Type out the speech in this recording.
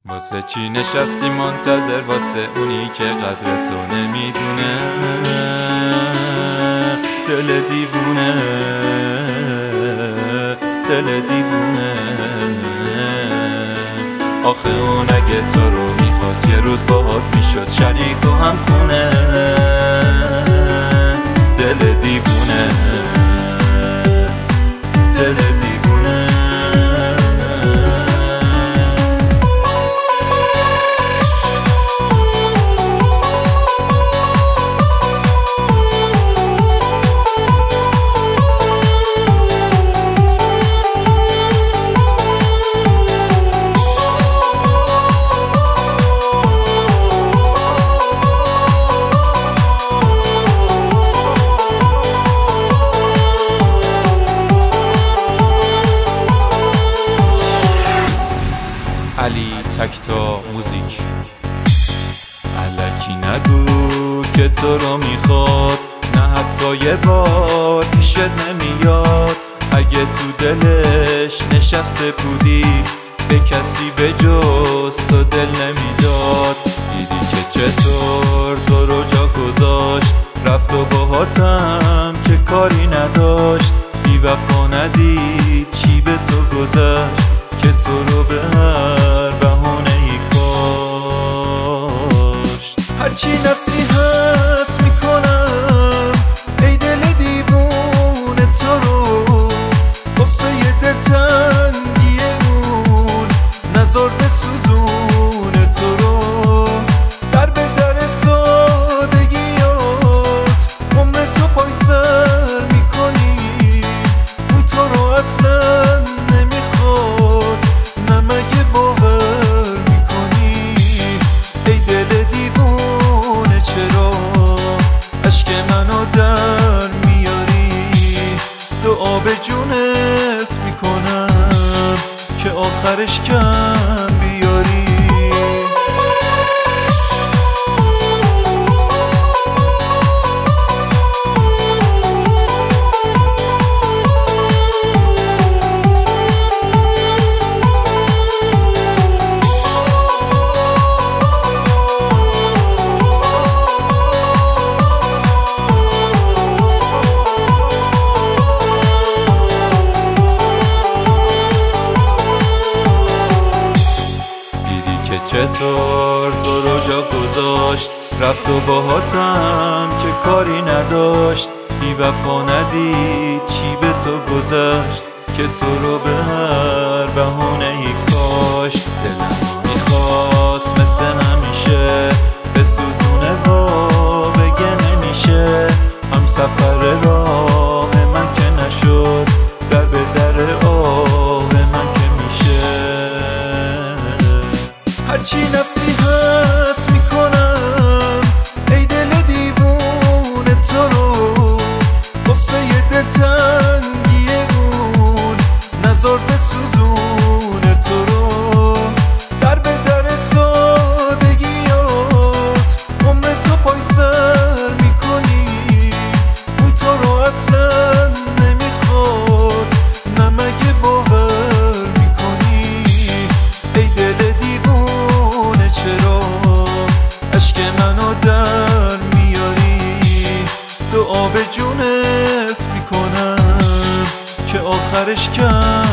واسه چی نشستی منتظر، واسه اونی که قدر تو نمیدونه؟ دل دیوونه، دل دیوونه. آخه اون اگه تو رو میخواست یه روز باهات میشد شریک و هم خونه. دل دیوونه، دل دیوونه. علی تکتا موزیک. الکی نگو که تو رو میخواد، نه حتی یه بار پیشت نمیاد. اگه تو دلش نشسته بودی به کسی به جز تو دل نمیداد. دیدی که چطور تو رو جا گذاشت، رفت و باهاتم که کاری نداشت. بی وفا ندید چی به تو گذشت که تو رو به هر بهونه‌ای کاشت. هرچی نصیحت میکنم ای دل دیوونه، تو رو واسه یه دلتنگی اون نزار بسوزونه. تو رو در به در سادگیات عمر تو پای سر میکنی. اون تو رو اصلا نمیخواد، نمگه باور میکنی. ای دل دیوونه چرا عشق منو در میاری؟ دعا به جونت میکنم که آخرش کم بیاری. چطور تو رو جا گذاشت، رفت و باهاتم که کاری نداشت. بی وفا ندید چی به تو گذشت که تو رو به هر بهونه‌ای کاشت. دلم میخواست مثل همیشه به سوزونه و بگه نمیشه. هم سفر راه من که نشد، در به در آه من که میشه. هرچی نصیحت میکنم ای دل دیوونه، تو رو واسه یه دلتنگی اون نزار بسوزونه. تو رو در به در سادگیات عمر تو پای سر میکنی. اون تو رو اصلا نمیخواد، نمگه باور میکنی. ای دل دیوونه چرا عشق منو در میاری؟ دعا به جونت میکنم که آخرش کم